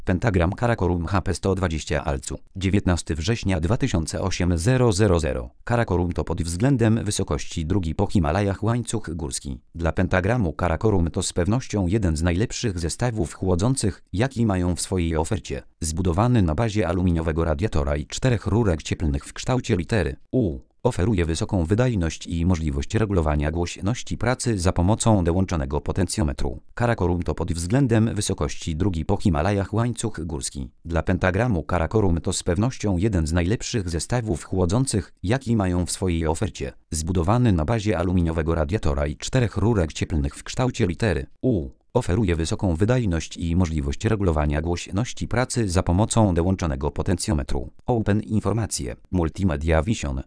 Pentagram Karakorum HP 120 Alcu. 19 września 2008 000. Karakorum to pod względem wysokości drugi po Himalajach łańcuch górski. Dla pentagramu Karakorum to z pewnością jeden z najlepszych zestawów chłodzących, jaki mają w swojej ofercie. Zbudowany na bazie aluminiowego radiatora i 4 rurek cieplnych w kształcie litery U. Oferuje wysoką wydajność i możliwość regulowania głośności pracy za pomocą dołączonego potencjometru. Karakorum to pod względem wysokości drugi po Himalajach łańcuch górski. Dla pentagramu Karakorum to z pewnością jeden z najlepszych zestawów chłodzących, jaki mają w swojej ofercie. Zbudowany na bazie aluminiowego radiatora i 4 rurek cieplnych w kształcie litery U. Oferuje wysoką wydajność i możliwość regulowania głośności pracy za pomocą dołączonego potencjometru. Open informacje. Multimedia Vision.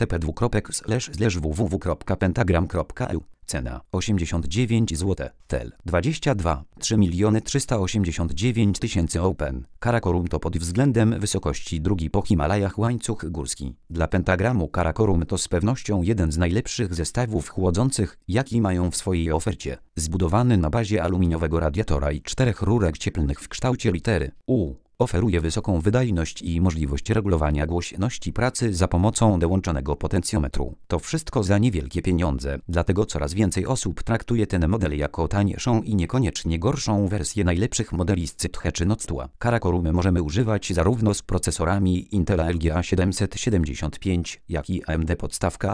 http://www.pentagram.eu. Cena 89 zł. Tel 22 3 389 000 Open. Karakorum to pod względem wysokości drugi po Himalajach łańcuch górski. Dla pentagramu Karakorum to z pewnością jeden z najlepszych zestawów chłodzących, jaki mają w swojej ofercie. Zbudowany na bazie aluminiowego radiatora i 4 rurek cieplnych w kształcie litery U. Oferuje wysoką wydajność i możliwość regulowania głośności pracy za pomocą dołączonego potencjometru. To wszystko za niewielkie pieniądze, dlatego coraz więcej osób traktuje ten model jako tańszą i niekoniecznie gorszą wersję najlepszych modeli z Cythe czy Noctua. Karakorumy możemy używać zarówno z procesorami Intela LGA 775, jak i AMD podstawka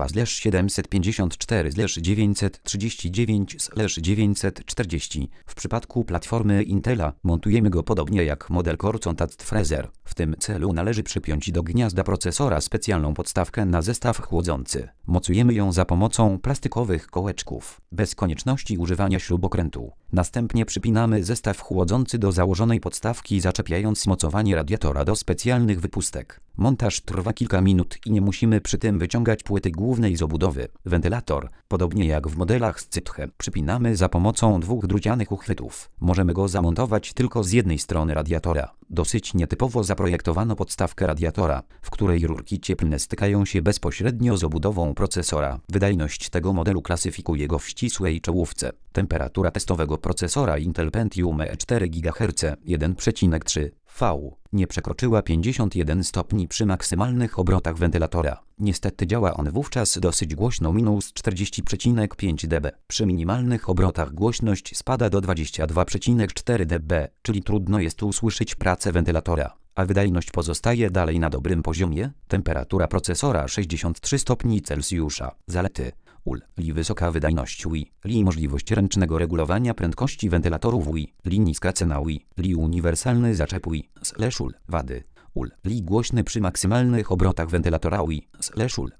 AM2/754/939/940. W przypadku platformy Intela montujemy go podobnie jak model Core Fraser. W tym celu należy przypiąć do gniazda procesora specjalną podstawkę na zestaw chłodzący. Mocujemy ją za pomocą plastikowych kołeczków, bez konieczności używania śrubokrętu. Następnie przypinamy zestaw chłodzący do założonej podstawki, zaczepiając mocowanie radiatora do specjalnych wypustek. Montaż trwa kilka minut i nie musimy przy tym wyciągać płyty głównej z obudowy. Wentylator, podobnie jak w modelach z Cythe, przypinamy za pomocą 2 drucianych uchwytów. Możemy go zamontować tylko z jednej strony radiatora. Dosyć nietypowo zaprojektowano podstawkę radiatora, w której rurki cieplne stykają się bezpośrednio z obudową procesora. Wydajność tego modelu klasyfikuje go w ścisłej czołówce. Temperatura testowego procesora Intel Pentium E4 GHz 1,3 V nie przekroczyła 51 stopni przy maksymalnych obrotach wentylatora. Niestety działa on wówczas dosyć głośno -40,5 dB. Przy minimalnych obrotach głośność spada do 22,4 dB, czyli trudno jest usłyszeć pracę wentylatora. A wydajność pozostaje dalej na dobrym poziomie. Temperatura procesora 63 stopni Celsjusza. Zalety: Li wysoka wydajność Li możliwość ręcznego regulowania prędkości wentylatorów Li niska cena Li uniwersalny zaczep Wady: Li głośny przy maksymalnych obrotach wentylatora